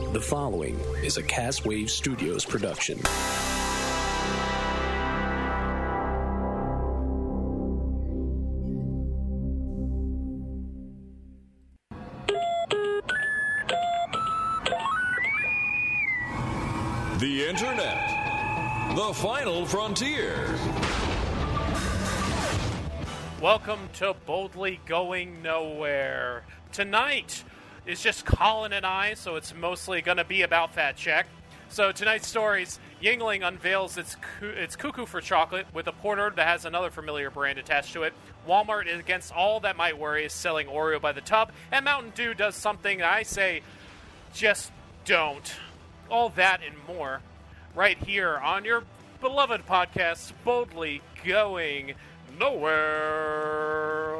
The following is a Castwave Studios production. The Internet. The final frontier. Welcome to Boldly Going Nowhere. Tonight is just Colin and I, so it's mostly going to be about Fat Check. So tonight's stories, Yuengling unveils its cuckoo for chocolate with a porter that has another familiar brand attached to it. Walmart is against all that might worry is selling Oreo by the tub. And Mountain Dew does something that I say, just don't. All that and more right here on your beloved podcast, Boldly Going Nowhere.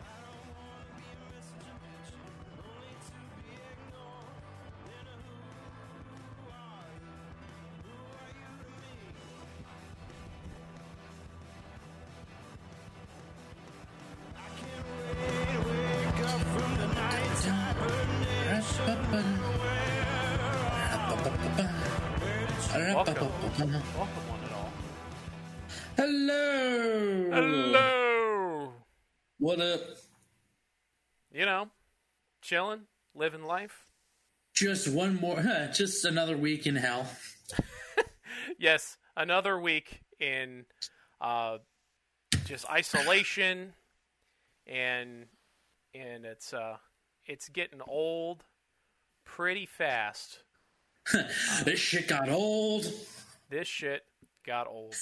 Welcome one and all. Hello. Hello. What up? You know, chilling, living life. Just one more, just another week in hell. Yes, another week in just isolation, and it's getting old pretty fast. This shit got old. This shit got old.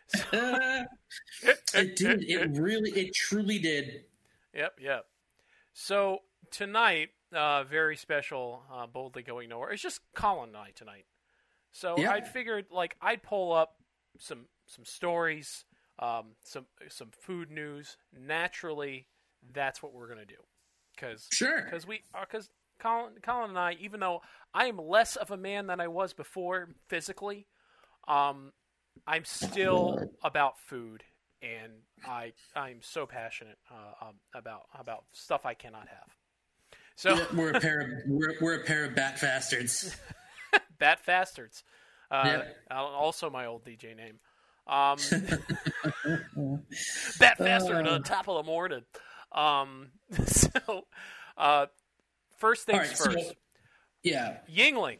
It did. It truly did. Yep. So tonight, very special, Boldly Going Nowhere. It's just Colin and I tonight. So yeah. I figured, I'd pull up some stories, some food news. Naturally, that's what we're gonna do. Because Colin and I, even though I am less of a man than I was before physically, I'm still about food, and I'm so passionate about stuff I cannot have. So yeah, we're a pair of bat bastards. Bat Fastards. Yep. Also my old DJ name. Bat Bastard on top of the morning. First things first. So, yeah. Yuengling.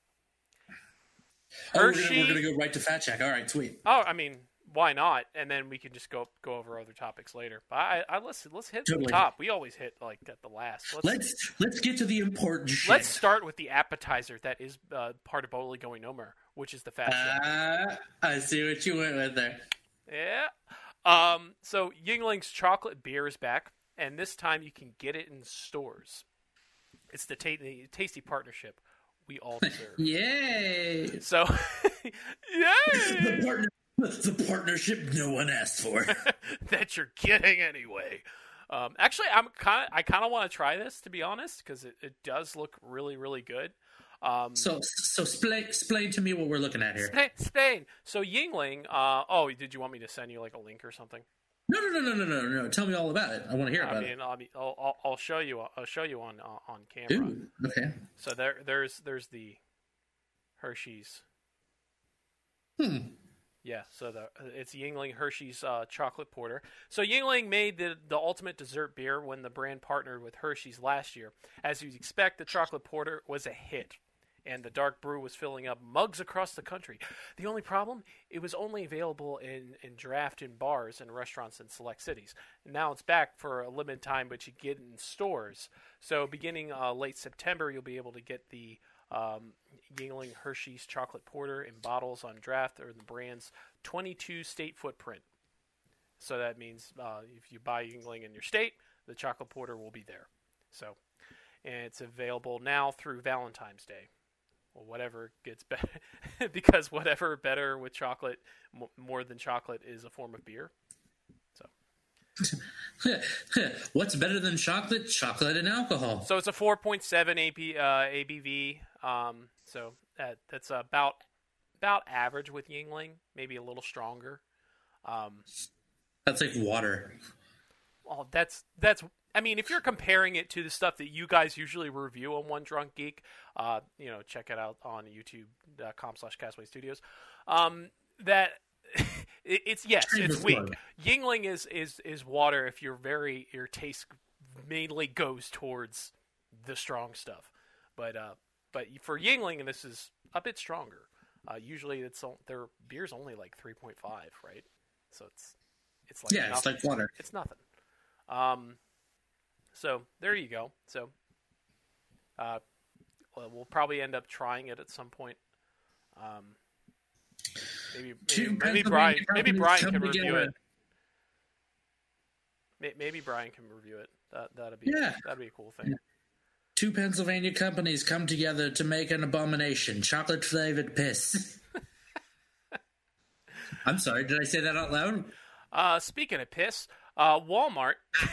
We're gonna go right to Fat Check. All right, sweet. Oh, I mean, why not? And then we can just go over other topics later. But let's hit the top. We always hit at the last. Let's get to the important shit. Let's start with the appetizer that is part of Boldly Going Nowhere, which is the Fat Check. I see what you went with there. Yeah. So Yuengling's chocolate beer is back, and this time you can get it in stores. It's the tasty partnership we all deserve. Yay! So, yay! The partnership no one asked for. That you're getting anyway. Actually, I kind of want to try this, to be honest, because it does look really, really good. So explain to me what we're looking at here. Spain. So Yuengling. Did you want me to send you a link or something? No. Tell me all about it. I want to hear about it. I'll show you. I'll show you on camera. Ooh, okay. So there's the Hershey's. Yeah. So it's Yuengling Hershey's chocolate porter. So Yuengling made the ultimate dessert beer when the brand partnered with Hershey's last year. As you'd expect, the chocolate porter was a hit, and the dark brew was filling up mugs across the country. The only problem, it was only available in draft in bars and restaurants in select cities. And now it's back for a limited time, but you get it in stores. So beginning late September, you'll be able to get the Yuengling Hershey's chocolate porter in bottles on draft or the brand's 22-state footprint. So that means if you buy Yuengling in your state, the chocolate porter will be there. So, and it's available now through Valentine's Day. Well, whatever gets better, because whatever better with chocolate, more than chocolate, is a form of beer. So, what's better than chocolate? Chocolate and alcohol. So it's a 4.7 ABV. So that's about average with Yuengling, maybe a little stronger. That's like water. Oh, that's I mean, if you're comparing it to the stuff that you guys usually review on One Drunk Geek, check it out on youtube.com/Castaway Studios. That it's weak. Yingling is water if your taste mainly goes towards the strong stuff, but for Yingling, this is a bit stronger. Usually, their beer's only like 3.5, right? So it's like nothing. It's like water. It's nothing. So there you go. So we'll probably end up trying it at some point. Maybe Brian can review it. Maybe Brian can review it. That'd be a cool thing. Yeah. 2 Pennsylvania companies come together to make an abomination: chocolate flavored piss. I'm sorry, did I say that out loud? Speaking of piss, Walmart.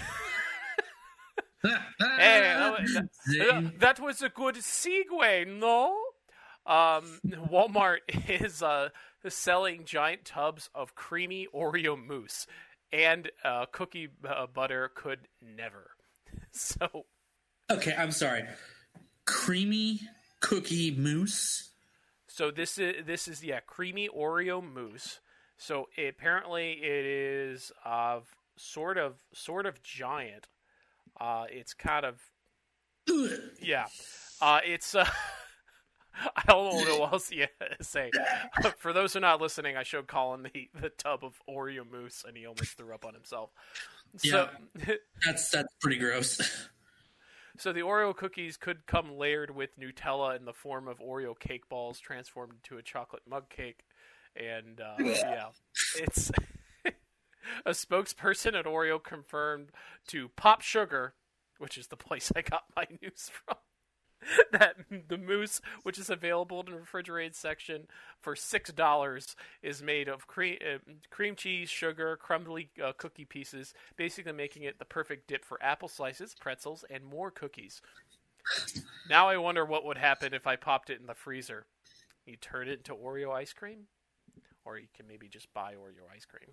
Hey, that was a good segue, no? Walmart is selling giant tubs of creamy Oreo mousse, and cookie butter could never. So, okay, I'm sorry. Creamy cookie mousse. So this is creamy Oreo mousse. So apparently it is sort of giant. It's kind of it's I don't know what else to say. For those who are not listening, I showed Colin the tub of Oreo mousse, and he almost threw up on himself. So, yeah, that's pretty gross. So the Oreo cookies could come layered with Nutella in the form of Oreo cake balls transformed into a chocolate mug cake, and it's a spokesperson at Oreo confirmed to Pop Sugar, which is the place I got my news from, that the mousse, which is available in the refrigerated section for $6, is made of cream cheese, sugar, crumbly cookie pieces, basically making it the perfect dip for apple slices, pretzels, and more cookies. Now I wonder what would happen if I popped it in the freezer. You turn it into Oreo ice cream? Or you can maybe just buy Oreo ice cream.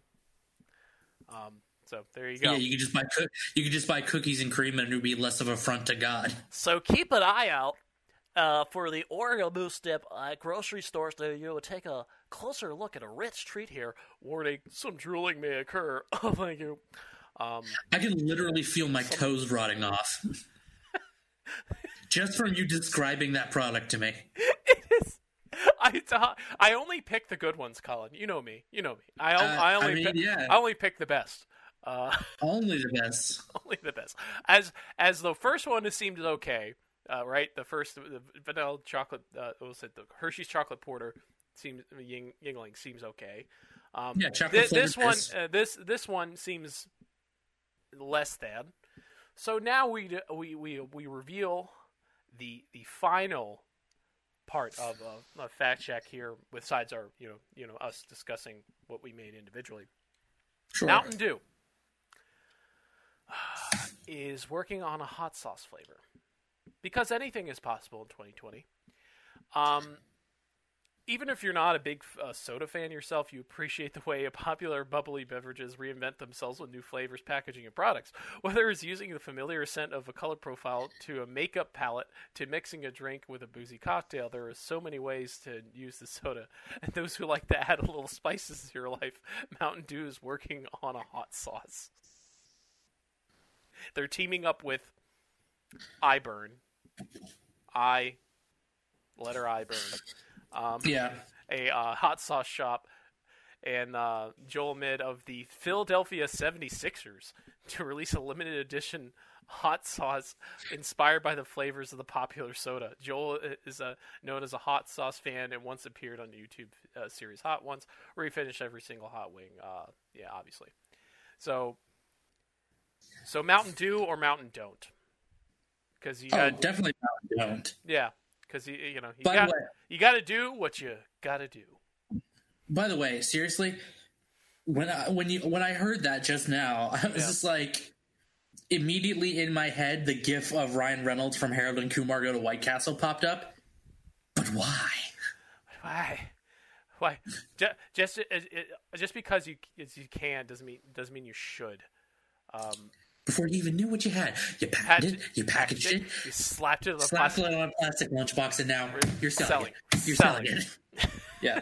So there you go. Yeah, you could just buy cookies and cream, and it would be less of an affront to God. So keep an eye out for the Oreo mousse dip at grocery stores near you. And take a closer look at a rich treat here. Warning: some drooling may occur. Oh, thank you. I can literally feel my toes rotting off just from you describing that product to me. It is. I only pick the good ones, Colin. You know me. I only pick the best. Only the best. Only the best. As the first one seemed okay, right? The vanilla chocolate, the Hershey's chocolate porter seems Yingling seems okay. Chocolate. This one seems less than. So now we reveal the final part of a fact check here, besides our us discussing what we made individually. Sure. Mountain Dew is working on a hot sauce flavor, because anything is possible in 2020. Even if you're not a big soda fan yourself, you appreciate the way popular bubbly beverages reinvent themselves with new flavors, packaging, and products. Whether it's using the familiar scent of a color profile to a makeup palette to mixing a drink with a boozy cocktail, there are so many ways to use the soda. And those who like to add a little spices to your life, Mountain Dew is working on a hot sauce. They're teaming up with iBurn. Letter I burn. A hot sauce shop, and Joel Mid of the Philadelphia 76ers to release a limited edition hot sauce inspired by the flavors of the popular soda. Joel is known as a hot sauce fan and once appeared on the YouTube series Hot Ones, where he finished every single hot wing. Obviously. So Mountain Dew or Mountain Don't? Because definitely Mountain Don't. Yeah. Because you got to do what you got to do. By the way, seriously, when I heard that just now, I was just like, immediately in my head, the GIF of Ryan Reynolds from Harold and Kumar Go to White Castle popped up. But why? Why? Just because you can doesn't mean you should. before you even knew what you had. You patented it, you packaged it, you slapped it on a plastic lunchbox, and now you're selling it. You're selling it. Yeah.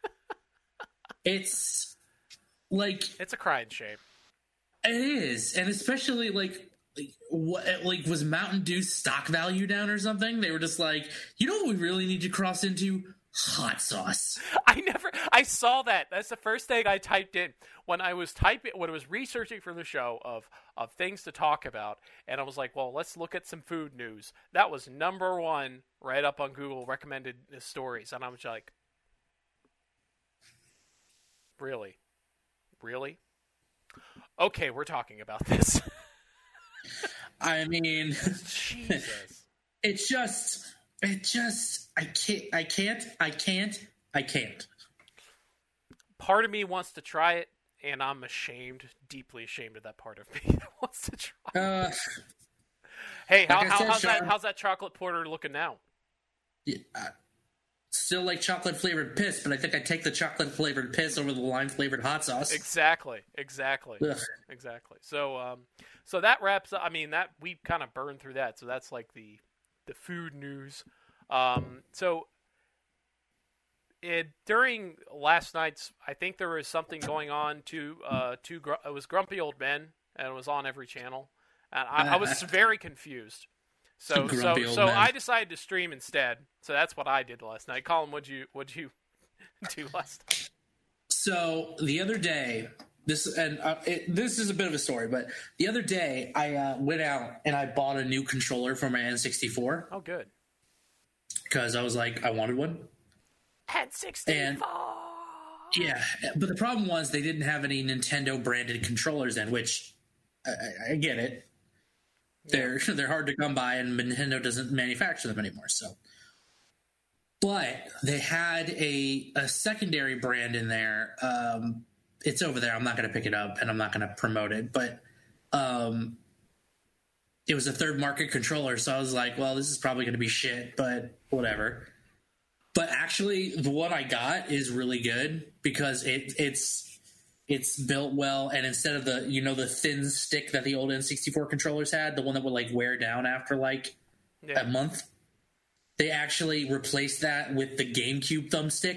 It's like... It's a crying shame. It is. And especially, what was Mountain Dew's stock value down or something? They were just like, you know what we really need to cross into? Hot sauce. I saw that. That's the first thing I typed in when I was researching for the show of things to talk about, and I was like, well, let's look at some food news. That was number one right up on Google recommended stories, and I was like, really? Okay, we're talking about this. I mean, Jesus. It just, I can't. Part of me wants to try it, and I'm deeply ashamed of that part of me that wants to try it. Hey, how's that chocolate porter looking now? Yeah, still like chocolate flavored piss, but I think I take the chocolate flavored piss over the lime flavored hot sauce. Exactly. So that wraps up. I mean, that we kind of burned through that. So that's like the food news. During last night's, I think there was something going on it was Grumpy Old Men, and it was on every channel, and I was very confused. So I decided to stream instead. So that's what I did last night. Colin, what'd you do last night? So the other day, this is a bit of a story, but the other day I went out and I bought a new controller for my N64. Oh, good. Because I was like, I wanted one. N64. And, yeah, but the problem was they didn't have any Nintendo branded controllers in, which I get it. They're hard to come by, and Nintendo doesn't manufacture them anymore. So, but they had a secondary brand in there. It's over there. I'm not going to pick it up, and I'm not going to promote it. But it was a third market controller, so I was like, well, this is probably going to be shit, but whatever. But actually, the one I got is really good because it's built well, and instead of the thin stick that the old N64 controllers had, the one that would wear down after a month, they actually replaced that with the GameCube thumbstick.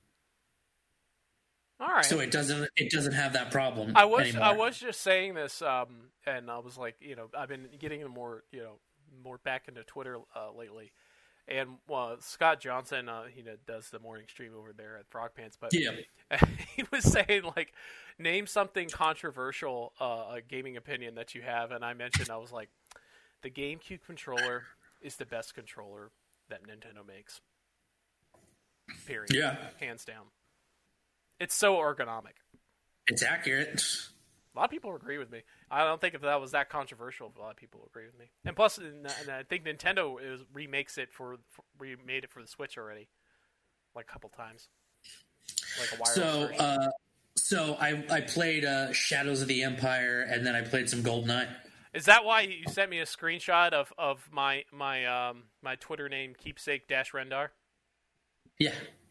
All right. So it doesn't have that problem. I anymore. was just saying this, and I was like, I've been getting more back into Twitter lately. And Scott Johnson, he does the morning stream over there at Frog Pants, but yeah. He was saying name something controversial, a gaming opinion that you have, and I mentioned I was like, the GameCube controller is the best controller that Nintendo makes. Period. Yeah, hands down. It's so ergonomic. It's accurate. A lot of people agree with me. I don't think if that was that controversial, a lot of people agree with me. And plus, and I think Nintendo remade it for the Switch already, a couple times, a wireless version. So I played Shadows of the Empire, and then I played some GoldenEye. Is that why you sent me a screenshot of my Twitter name keepsake -Rendar? Yeah.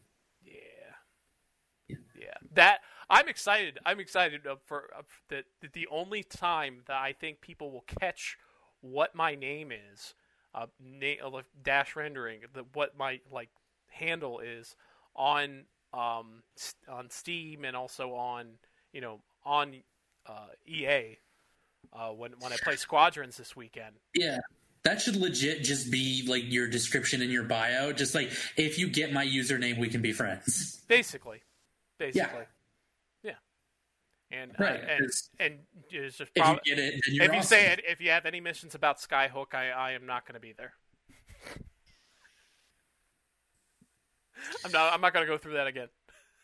Yeah. That. I'm excited. For the only time that I think people will catch what my name is, dash rendering, what my handle is on Steam and also on EA when I play Squadrons this weekend. Yeah. That should legit just be your description in your bio. Just if you get my username, we can be friends. Basically. Yeah. And right. And it's just if you get it, then you're if you awesome. say it, if you have any missions about Skyhook, I am not going to be there. I'm not going to go through that again.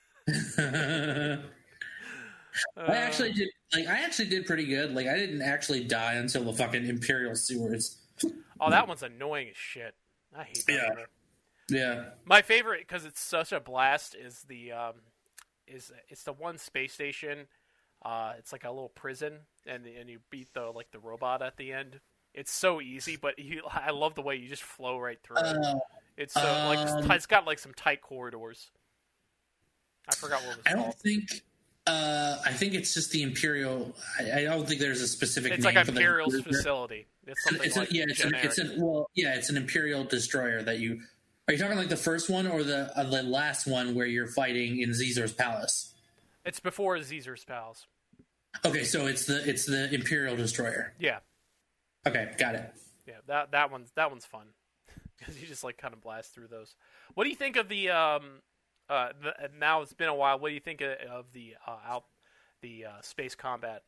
I actually did pretty good. I didn't actually die until the fucking Imperial sewers. Oh, that one's annoying as shit. I hate that. Yeah. My favorite, because it's such a blast, is it's the one space station. It's like a little prison, and you beat the robot at the end. It's so easy, but I love the way you just flow right through it. It's so it's got some tight corridors. I forgot what it was called. I think it's just the Imperial. I don't think there's a specific It's name like for Imperial's the facility. It's something like generic. it's an Imperial destroyer that you. Are you talking like the first one or the last one where you're fighting in Caesar's palace? It's before Caesar's palace. Okay, so it's the Imperial destroyer. Yeah. Okay, got it. Yeah, that one's fun because you just like kind of blast through those. What do you think of the now it's been a while. What do you think of the space combat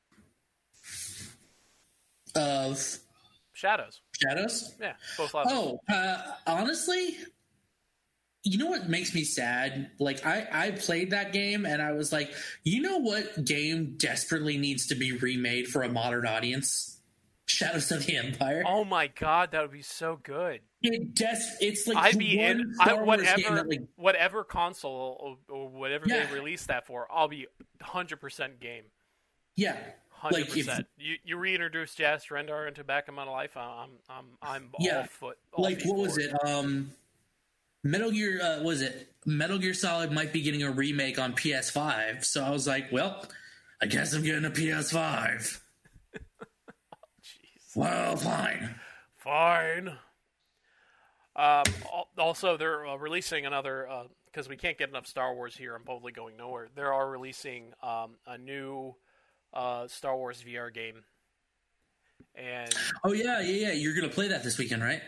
Of Shadows? Shadows? Yeah, both levels. Honestly, you know what makes me sad? Like, I played that game and I was like, you know what game desperately needs to be remade for a modern audience? Shadows of the Empire. Oh my god, that would be so good. It's like I'd be in whatever console or whatever Yeah. they release that for. I'll be 100% game. Yeah. 100%. Like if, you reintroduce Jazz Rendar into Back in My Life. I'm Yeah. all foot. like what was it? Metal Gear Metal Gear Solid might be getting a remake on PS5, so I was like, well, I guess I'm getting a PS5. Well, fine. Fine. Also, they're releasing another because we can't get enough Star Wars here. I'm probably going nowhere. They are releasing a new Star Wars VR game. And Oh yeah. You're gonna play that this weekend, right?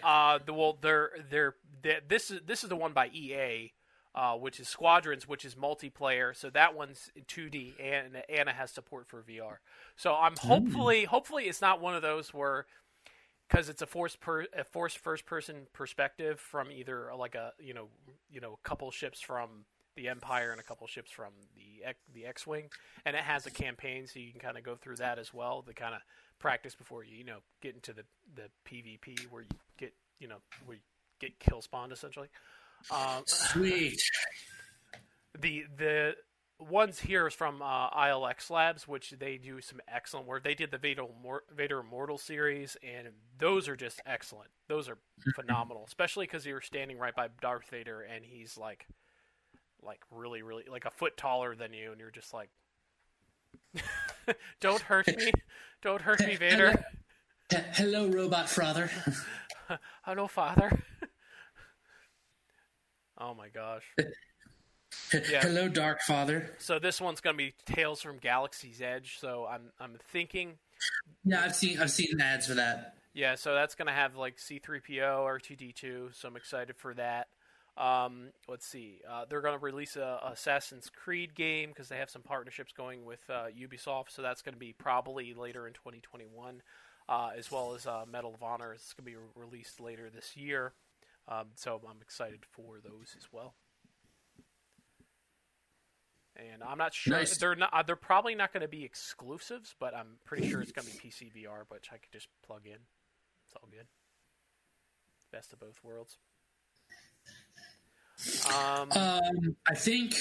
this is the one by EA, which is Squadrons, which is multiplayer. So that one's 2D and it has support for VR. So I'm hopefully it's not one of those where, because it's a forced first person perspective from either like a couple ships from the Empire and a couple ships from the X-wing, and it has a campaign, so you can kind of go through that as well to kind of practice before you get into the PvP where you get kill spawned essentially. Sweet. The ones here is from ILX Labs, which they do some excellent work. They did the Vader Immortal series, and those are just excellent. Those are phenomenal, especially because you're standing right by Darth Vader, and he's like really, really like a foot taller than you, and you're just like, "Don't hurt me, don't hurt me, Vader." Hello, robot father. Hello, father. Oh my gosh. Yeah. Hello, Dark Father. So this one's going to be Tales from Galaxy's Edge. So I'm thinking. Yeah, I've seen ads for that. Yeah, so that's going to have like C-3PO, R2-D2. So I'm excited for that. Let's see. They're going to release a Assassin's Creed game because they have some partnerships going with Ubisoft. So that's going to be probably later in 2021, as well as Medal of Honor. It's going to be released later this year. So I'm excited for those as well. And I'm not sure they're probably not going to be exclusives, but I'm pretty sure it's going to be PC VR, which I could just plug in. It's all good. Best of both worlds. I think,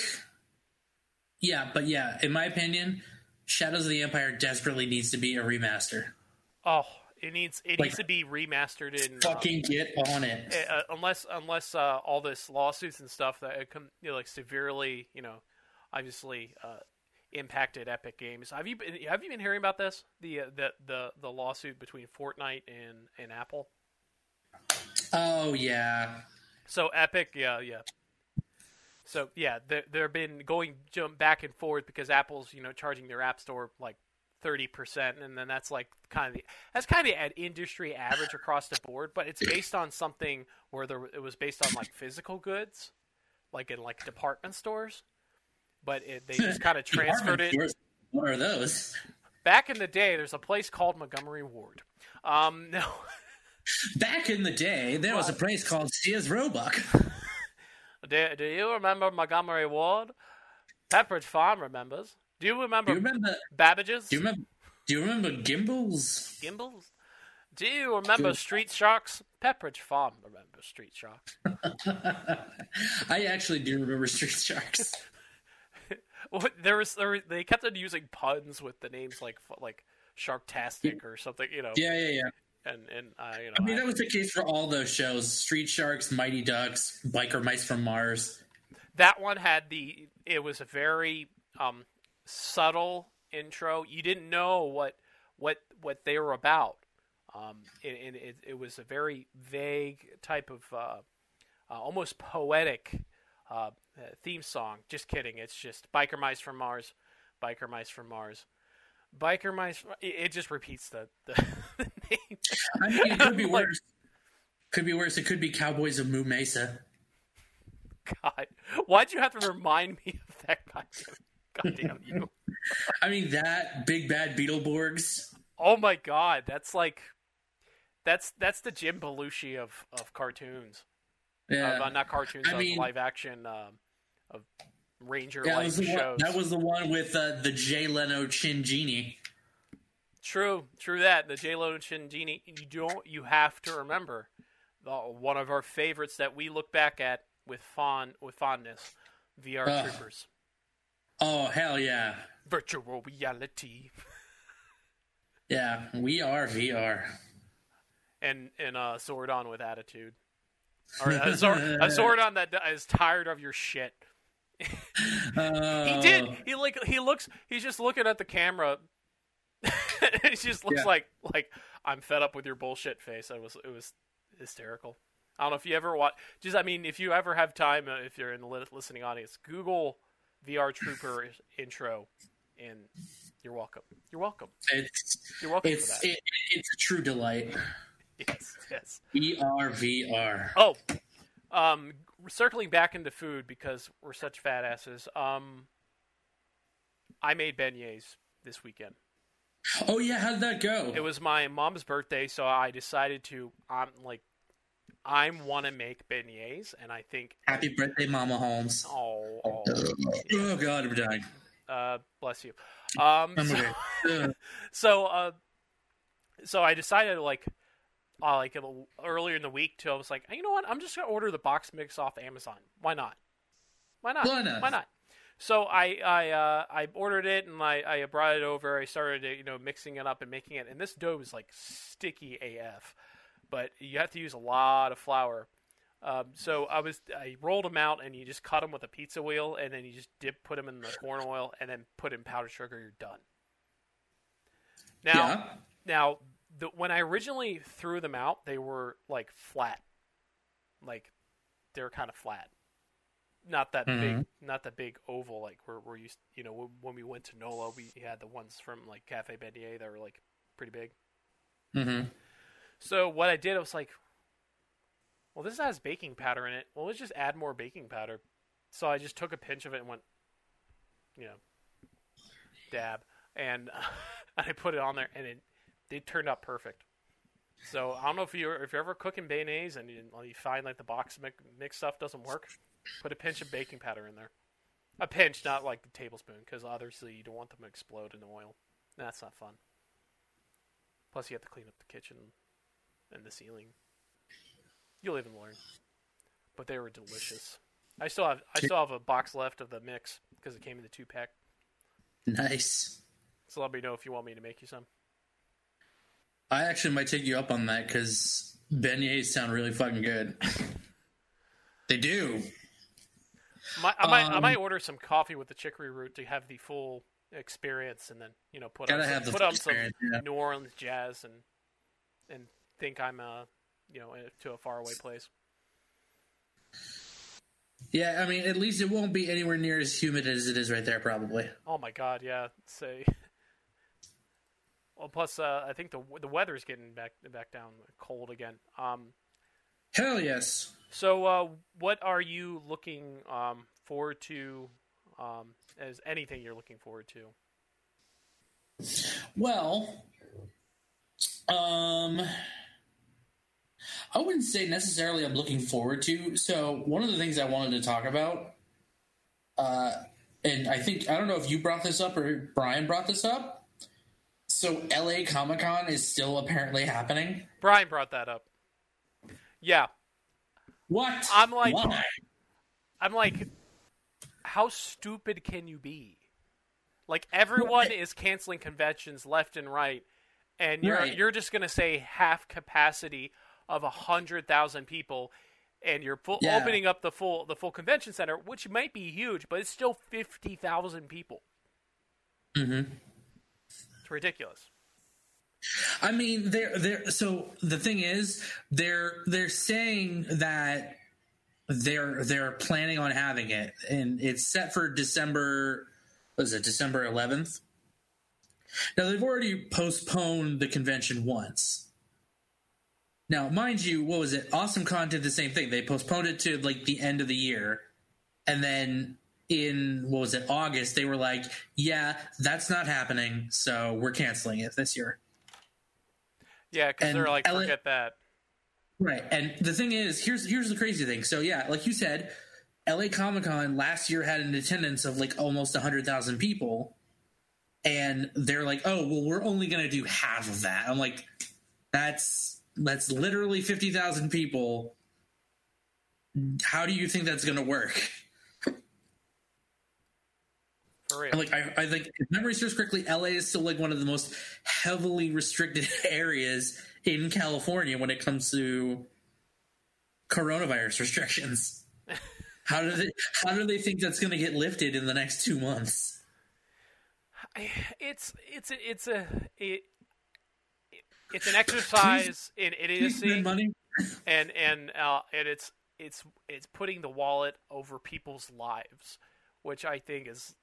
in my opinion, Shadows of the Empire desperately needs to be a remaster. Oh, it needs to be remastered in fucking get on it. Unless all this lawsuits and stuff that it severely, obviously impacted Epic Games. Have you been hearing about this? The lawsuit between Fortnite and Apple? Oh yeah. So Epic, yeah. So yeah, they've been jump back and forth because Apple's charging their App Store like 30%, and then that's like kind of an industry average across the board. But it's based on something where it was based on like physical goods, like in like department stores. But they just kind of transferred it. What are those? Back in the day, there's a place called Montgomery Ward. No. Back in the day, there was a place called Sears Roebuck. Do you remember Montgomery Ward? Pepperidge Farm remembers. Do you remember Babbage's? Do you remember Gimbals? Gimbals? Do you remember Street Sharks? Pepperidge Farm remembers Street Sharks. I actually do remember Street Sharks. They kept on using puns with the names like Sharktastic or something, Yeah. And I mean, that was the case for all those shows: Street Sharks, Mighty Ducks, Biker Mice from Mars. That one had it was a very subtle intro. You didn't know what they were about. It was a very vague type of almost poetic theme song. Just kidding. It's just Biker Mice from Mars, Biker Mice from Mars, Biker Mice. It just repeats the name. I mean, it could be worse. Could be worse. It could be Cowboys of Moo Mesa. God, why'd you have to remind me of that? Goddamn you. I mean, that Big Bad Beetleborgs. Oh my God, that's the Jim Belushi of cartoons. Yeah, Not cartoons. I mean, live action of Ranger yeah, like shows. That was the one with the Jay Leno Chin Genie. True that the Jay Leno Chin Genie. You have to remember one of our favorites that we look back at with fondness. VR Troopers. Oh hell yeah! Virtual reality. Yeah, we are VR. And Zordon with attitude. Or a Zordon that is tired of your shit. He did. He's just looking at the camera. He just looks like I'm fed up with your bullshit face. It was hysterical. I don't know if you ever watch. If you ever have time, if you're in the listening audience, Google VR Trooper intro, and you're welcome. You're welcome. You're welcome for that. It's a true delight. Yes. VR. Oh, circling back into food because we're such fat asses. I made beignets this weekend. Oh yeah, how'd that go? It was my mom's birthday, so I decided to. I want to make beignets, and I think. Happy birthday, Mama Holmes. Oh God, I'm dying. Bless you. I'm okay. So I decided earlier in the week I was like, you know what? I'm just gonna order the box mix off Amazon. Why not? So I ordered it and I brought it over. I started mixing it up and making it, and this dough is like sticky AF. But you have to use a lot of flour. So I rolled them out, and you just cut them with a pizza wheel, and then you just put them in the corn oil, and then put in powdered sugar. You're done. Now, when I originally threw them out, they were like flat, like they were kind of flat, not that big, not that big oval. Like we're used, when we went to NOLA, we had the ones from like Cafe Beignet that were like pretty big. Mm-hmm. So what I did, I was like, well, this has baking powder in it. Well, let's just add more baking powder. So I just took a pinch of it and went, dab. And I put it on there, and it turned out perfect. So I don't know if you're ever cooking beignets and you find like the box mix stuff doesn't work, put a pinch of baking powder in there. A pinch, not like a tablespoon, because obviously you don't want them to explode in the oil. That's not fun. Plus you have to clean up the kitchen and the ceiling. You'll live and learn. But they were delicious. I still have a box left of the mix because it came in the 2-pack. Nice. So let me know if you want me to make you some. I actually might take you up on that because beignets sound really fucking good. They do. I might order some coffee with the chicory root to have the full experience, and then put on some New Orleans jazz and think I'm to a faraway place. Yeah, I mean, at least it won't be anywhere near as humid as it is right there, probably. Oh my God, yeah. Well, plus I think the weather's getting back down cold again. Hell yes. So what are you looking forward to? As anything you're looking forward to? Well, I wouldn't say necessarily I'm looking forward to. So one of the things I wanted to talk about, and I don't know if you brought this up or Brian brought this up. So LA Comic-Con is still apparently happening. Brian brought that up. Yeah. What? I'm like, why? How stupid can you be? Like, everyone is canceling conventions left and right, and you're just gonna say half capacity of 100,000 people, and you're opening up the full convention center, which might be huge, but it's still 50,000 people. Mm-hmm. It's ridiculous. I mean, so the thing is, they're saying that they're planning on having it, and it's set for December. Was it December 11th? Now they've already postponed the convention once. Now, mind you, what was it? AwesomeCon did the same thing. They postponed it to like the end of the year, and then in August, they were like, "Yeah, that's not happening, so we're canceling it this year." Yeah, because they're like, forget that. Right, and the thing is, here's the crazy thing. So yeah, like you said, LA Comic-Con last year had an attendance of like almost 100,000 people, and they're like, "Oh, well, we're only going to do half of that." I'm like, that's literally 50,000 people. How do you think that's going to work? For real. Like, I think, if memory serves correctly, LA is still like one of the most heavily restricted areas in California when it comes to coronavirus restrictions. How do they think that's going to get lifted in the next 2 months? It's an exercise in idiocy, money. and it's putting the wallet over people's lives, which I think is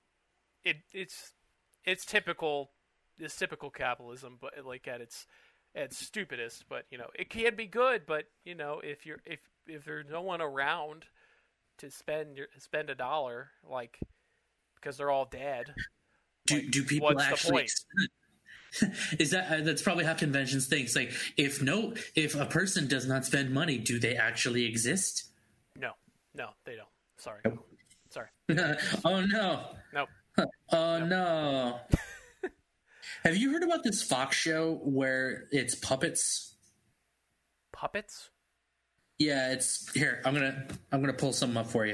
it's typical capitalism, but like at its stupidest. But it can be good. But if there's no one around to spend $1, like, because they're all dead, do people what's actually? The point? Is that's probably how conventions think? It's like, if a person does not spend money, do they actually exist? No, they don't. Sorry. Nope. Sorry. Oh no. Nope. Oh no. Have you heard about this Fox show where it's puppets? Puppets? Yeah, it's here. I'm gonna pull something up for you.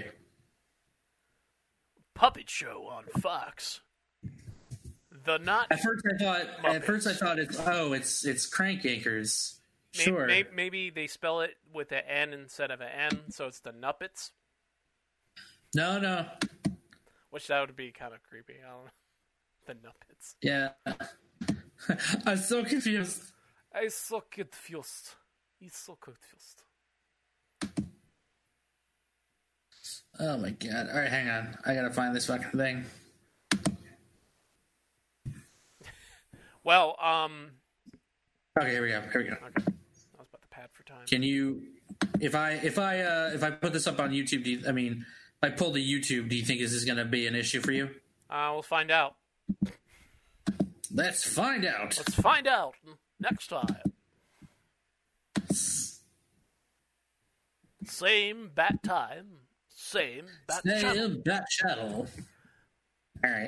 Puppet show on Fox. At first I thought it's Crank Yankers. Sure. Maybe they spell it with an N instead of an M, so it's the Nuppets. No. Which that would be kind of creepy. I don't know. The Nuppets. Yeah. I'm so confused. He's so confused. Oh my god. Alright, hang on. I gotta find this fucking thing. Well, okay, here we go. Okay. I was about to pad for time. Can you, if I put this up on YouTube, if I pull the YouTube, do you think this is going to be an issue for you? We'll find out. Let's find out. Let's find out next time. Same bat time. Same bat channel. Same bat channel. All right.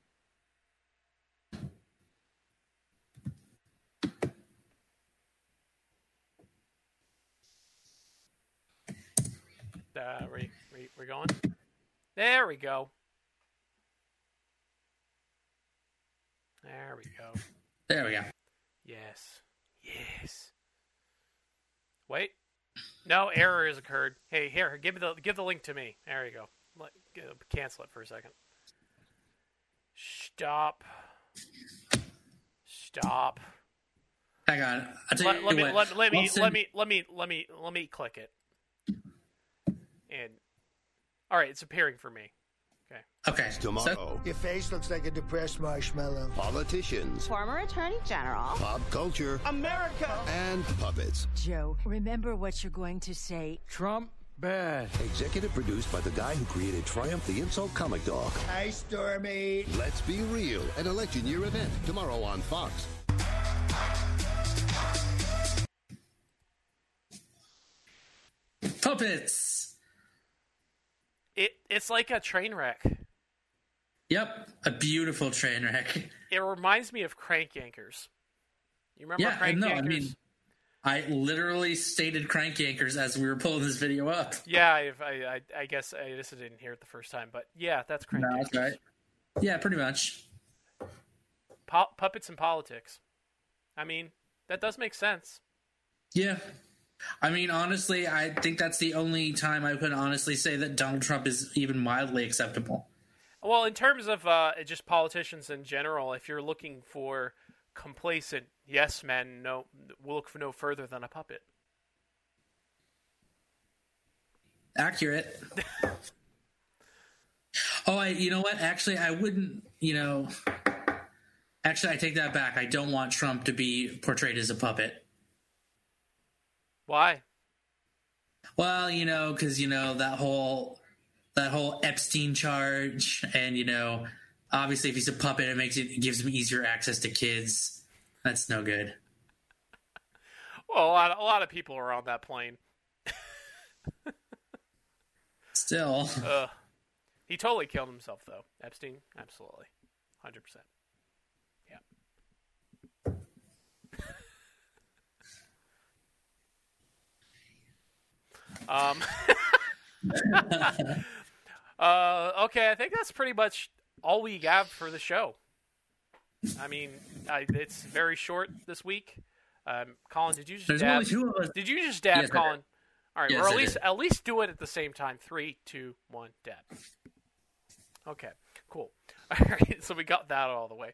We're going? There we go. There we go. There we go. Yes. Wait. No, error has occurred. Hey, here, give the link to me. There you go. Cancel it for a second. Stop. Hang on. Let me click it. And all right, it's appearing for me. Okay. Tomorrow. Your face looks like a depressed marshmallow. Politicians. Former Attorney General. Pop culture. America. And puppets. Joe, remember what you're going to say. Trump bad. Executive produced by the guy who created Triumph the Insult Comic Dog. Hi, Stormy. Let's Be Real, an election year event. Tomorrow on Fox. Puppets. It's like a train wreck. Yep, a beautiful train wreck. It reminds me of Crank Yankers. You remember Crank Yankers? I literally stated Crank Yankers as we were pulling this video up. Yeah, I guess I just didn't hear it the first time, but yeah, that's Crank Yankers. That's right. Yeah, pretty much. Puppets and politics. That does make sense. Yeah. Honestly, I think that's the only time I could honestly say that Donald Trump is even mildly acceptable. Well, in terms of just politicians in general, if you're looking for complacent yes men, we'll look for no further than a puppet. Accurate. Oh, you know what? Actually, I wouldn't, Actually, I take that back. I don't want Trump to be portrayed as a puppet. Why? Well, because, that whole Epstein charge, and, obviously if he's a puppet, it gives him easier access to kids. That's no good. Well, a lot of people are on that plane. Still. He totally killed himself, though. Epstein, absolutely. 100%. Yeah. Okay, I think that's pretty much all we have for the show. I mean, it's very short this week. Colin, did you just There's dab? only two of us. Did you just dab, Yes, Colin? All right, Yes, or I did. at least do it at the same time. 3, 2, 1, dab. Okay, cool. All right, so we got that all the way.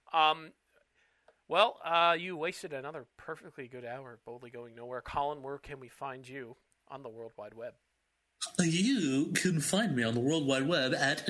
Well, you wasted another perfectly good hour boldly going nowhere. Colin, where can we find you on the World Wide Web? You can find me on the World Wide Web at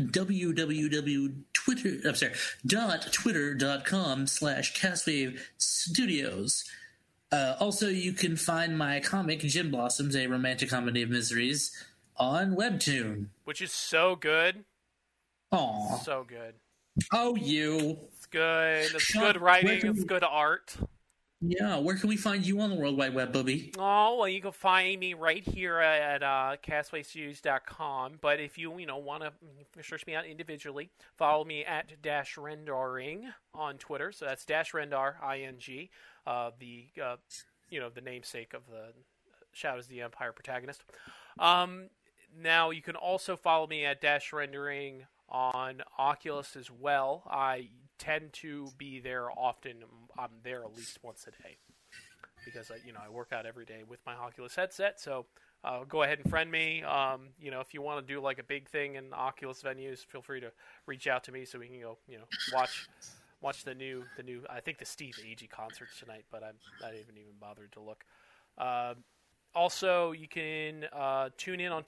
www.twitter.com/Castwave Studios. Also, you can find my comic, Gin Blossoms, a romantic comedy of miseries, on Webtoon. Which is so good. Aw. So good. Oh, you. It's good. It's Sean, good writing. where can It's we- good art. Yeah, where can we find you on the World Wide Web, Bubby? Oh, well, you can find me right here at castwaystudios.com. But if you want to search me out individually, follow me at _Rendaring on Twitter. So that's _Rendar, ING, the namesake of the Shadows of the Empire protagonist. Now, you can also follow me at _Rendering on Oculus as well. I tend to be there often. I'm there at least once a day because I work out every day with my Oculus headset. So go ahead and friend me. If you want to do like a big thing in Oculus venues, feel free to reach out to me so we can go watch the new. I think the Steve Agee concerts tonight, but I haven't even bothered to look. Also, you can tune in on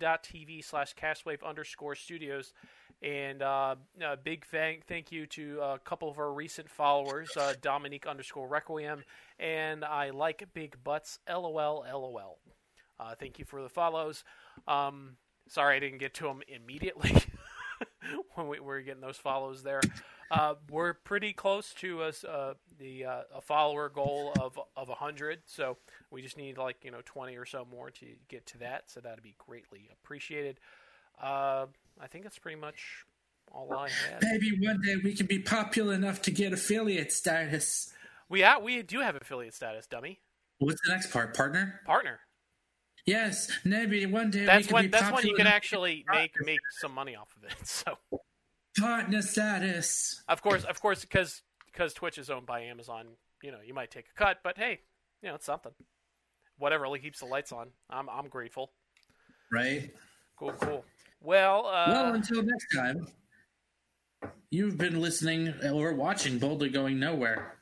twitch.tv/castwave_studios. And a big thank you to a couple of our recent followers, Dominique_Requiem, and I like big butts, LOL. Thank you for the follows. Sorry I didn't get to them immediately when we were getting those follows there. We're pretty close to a follower goal of 100, so we just need 20 or so more to get to that. So that'd be greatly appreciated. I think that's pretty much all I had. Maybe one day we can be popular enough to get affiliate status. We do have affiliate status, dummy. What's the next part? Partner? Partner. Yes, maybe one day That's we can when be that's popular when you can enough actually make some money off of it. So partner status. of course, because Twitch is owned by Amazon, you might take a cut, but hey, it's something. Whatever really keeps the lights on. I'm grateful. Right. Cool. Well, until next time, you've been listening or watching Boldly Going Nowhere.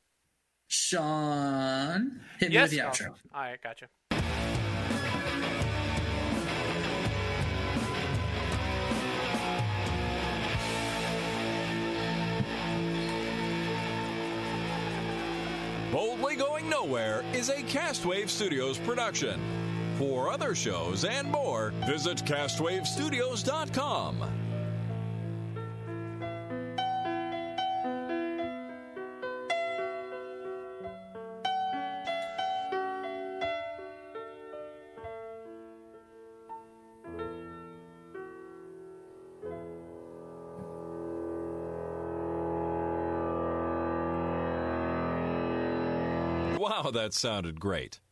Sean, hit me with the outro. All right, gotcha. Boldly Going Nowhere is a Castwave Studios production. For other shows and more, visit castwavestudios.com. Wow, that sounded great.